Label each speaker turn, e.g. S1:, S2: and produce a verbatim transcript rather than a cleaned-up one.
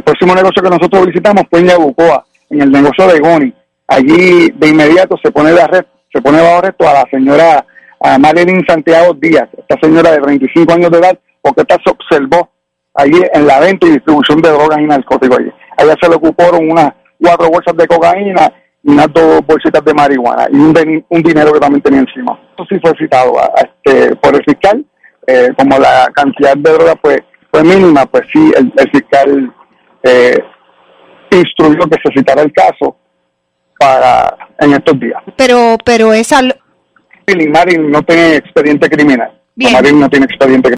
S1: próximo negocio que nosotros visitamos fue en Yabucoa, en el negocio de Goni. Allí de inmediato se pone de arresto, se pone bajo arresto a la señora a Marilyn Santiago Díaz, esta señora de treinta y cinco años de edad, porque esta se observó allí en la venta y distribución de drogas y narcóticos allí. Allá se le ocuparon unas cuatro bolsas de cocaína y unas dos bolsitas de marihuana y un, de, un dinero que también tenía encima. Eso sí fue citado a, a este, por el fiscal, eh, como la cantidad de drogas fue, fue mínima, pues sí, el, el fiscal eh, instruyó que se citara el caso para en estos días.
S2: Pero, pero esa...
S1: Marilyn no tiene expediente criminal.
S2: Bien.
S1: Marilyn no tiene expediente criminal.